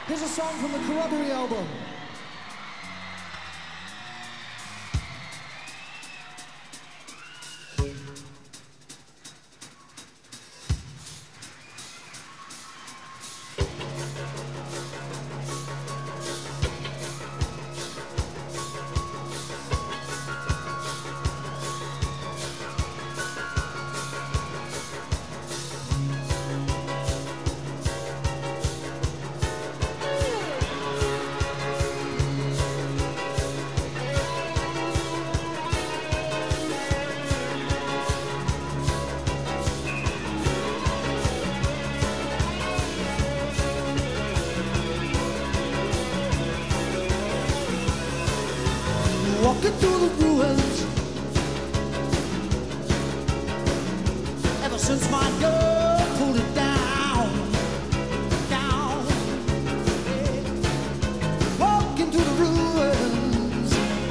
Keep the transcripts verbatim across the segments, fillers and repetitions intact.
Here's a song from the Corroboree album. Walking through the ruins, ever since my girl pulled it down, down. Yeah. Walking through the ruins,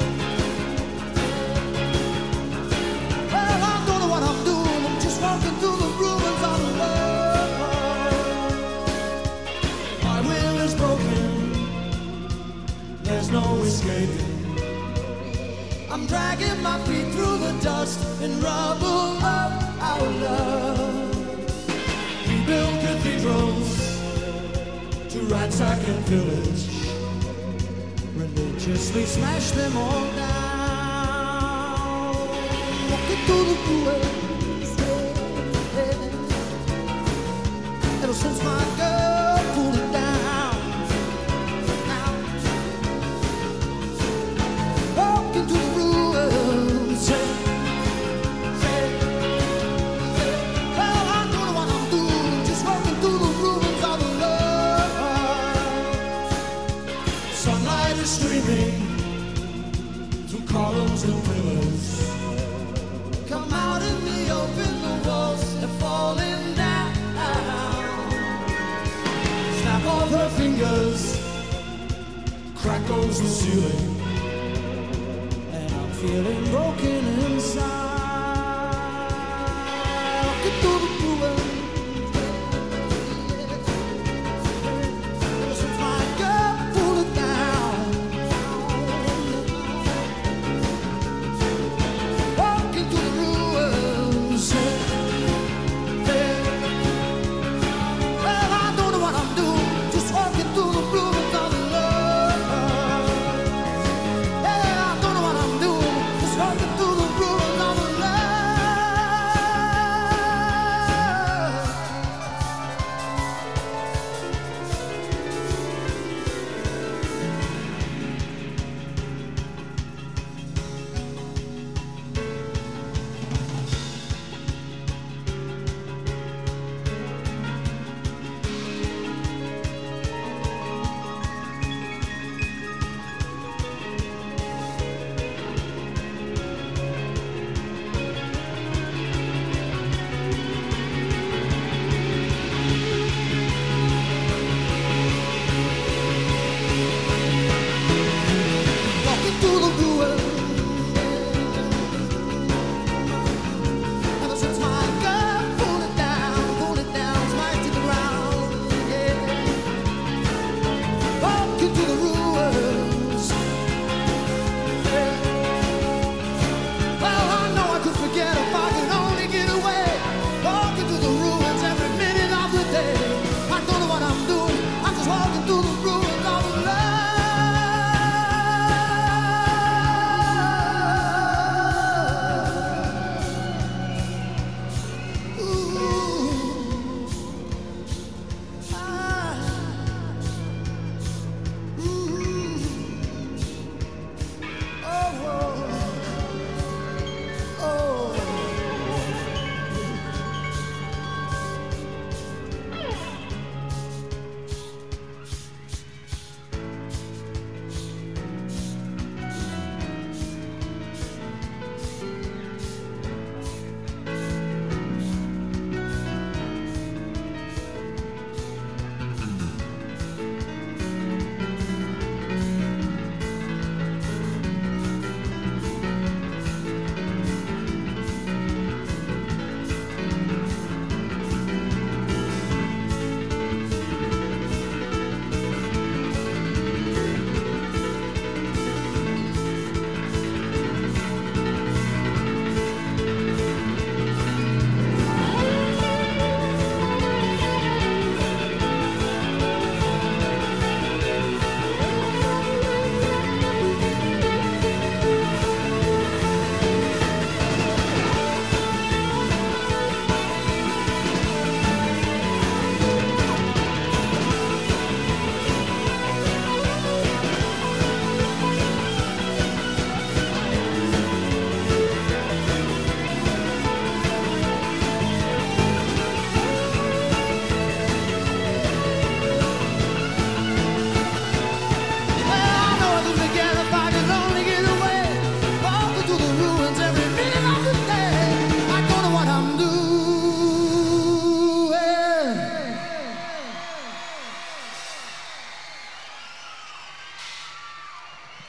well, I don't know what I'm doing. I'm just walking through the ruins of love. My will is broken, there's no escaping. I'm dragging my feet through the dust and rubble of our love. We build cathedrals to ransack and pillage, religiously smash them all down. Walking through the ruins, yeah. Ever since my girl pulled it down. Walking through the ruins, yeah. Well, I don't know what I'm doing, just walking through the ruins of love. Sunlight is streaming through columns and pillars. Come out in the open, the walls are falling down. Snap of her fingers, crack goes the ceiling. Feeling broken inside. Walking through the ruins, ever since my girl pulled it down. Walking through the ruins, yeah. Well, I don't know what I'm doing, just walking through the ruins of love. Yeah, I don't know what I'm doing. Walking through the ruins of love.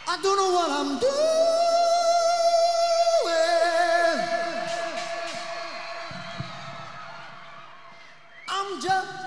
I don't know what I'm doing. I'm just